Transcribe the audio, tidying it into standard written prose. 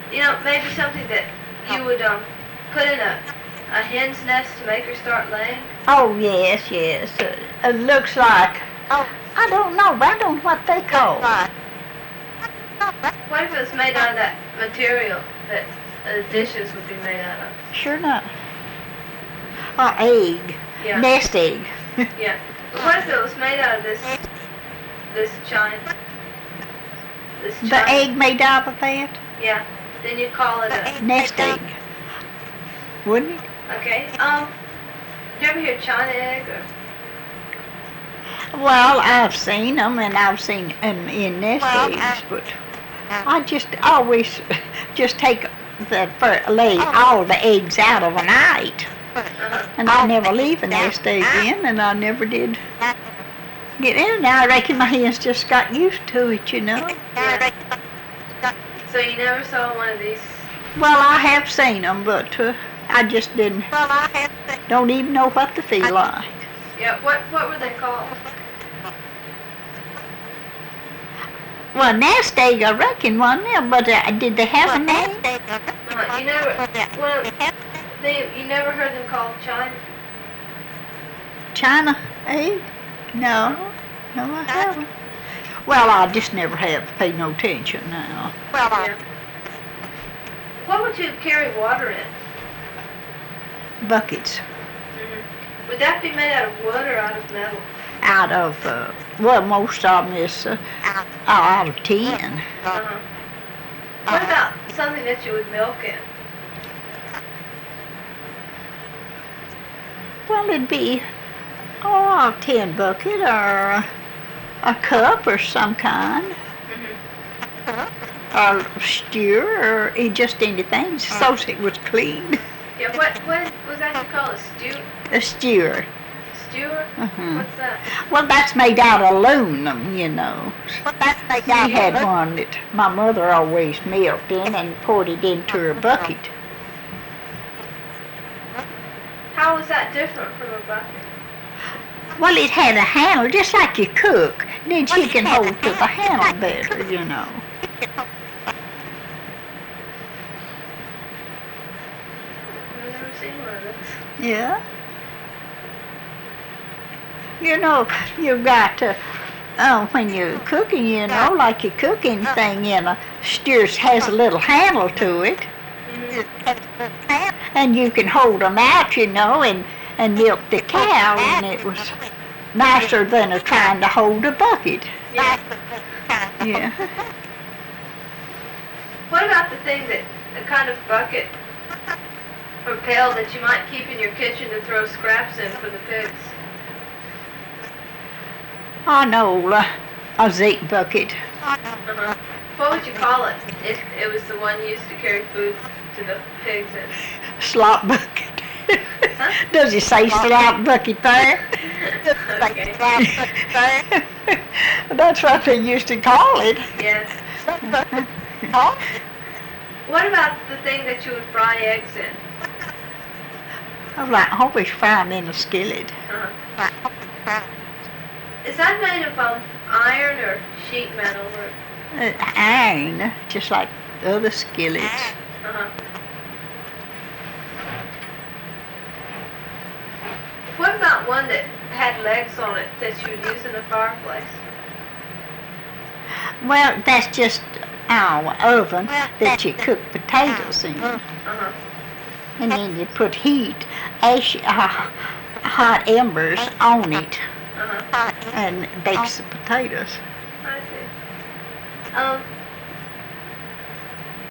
maybe something that you would put in a hen's nest to make her start laying? Oh, yes. It looks like, I don't know, but I don't know what they call it. What if it was made out of that material that the dishes would be made out of? Sure not. Or egg. Yeah. Nest egg. Yeah. But what if it was made out of this china? The egg made out of that? Yeah. Then you call it a nest egg. Wouldn't it? Okay. Did you ever hear china egg or? Well, I've seen them, and I've seen them in nest eggs, but I just always just lay all the eggs out of a night. And I never leave a nest egg in, and I never did get in. Now I reckon my hens just got used to it, Yeah. So you never saw one of these? Well, I have seen them, but I just don't even know what they feel like. Yeah, what were they called? Well, nest egg, I reckon, wasn't it? But did they have a name? You never heard them called china? China egg? No, I haven't. Well, I just never have paid no attention now. Yeah. What would you carry water in? Buckets. Mm-hmm. Would that be made out of wood or out of metal? Out of, most of them is out of tin. What about something that you would milk in? Well, it'd be, a tin bucket or a cup or some kind. Or steer or just anything, so it was clean. Yeah, what was that you call a stew? A steer. Stewer? What's that? Well, that's made out of aluminum, We had one that my mother always milked in and poured it into her bucket. How was that different from a bucket? Well, it had a handle, just like you cook. Then she can hold to the handle better, I've never seen one of those. Yeah. You've got to, when you're cooking, like you cook anything in a steer has a little handle to it. And you can hold them out, and milk the cow, and it was nicer than trying to hold a bucket. Yeah. Yeah. What about the kind of bucket or pail that you might keep in your kitchen to throw scraps in for the pigs? I know, a zinc bucket. What would you call it if it was the one used to carry food to the pigs in? Slop bucket. Huh? Does it say slop bucket there? Okay. That's what they used to call it. Yes. What about the thing that you would fry eggs in? I always fry them in a skillet. Is that made of iron or sheet metal or? Iron, just like the other skillets. What about one that had legs on it that you would use in the fireplace? Well, that's just our oven that you cook potatoes in. And then you put hot embers on it and bakes the potatoes. I see.